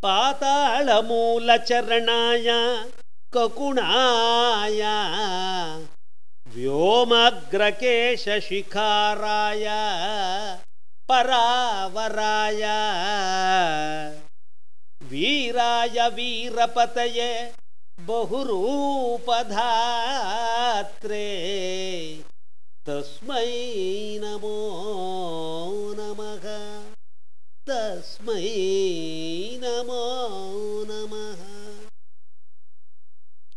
पातालमूलचरणाय ककुणाय व्योमाग्रकेशशिखाराय परावराय वीराय वीरपतये बहुरूपधात्रे तस्मै नमो नमः तस्मै नमो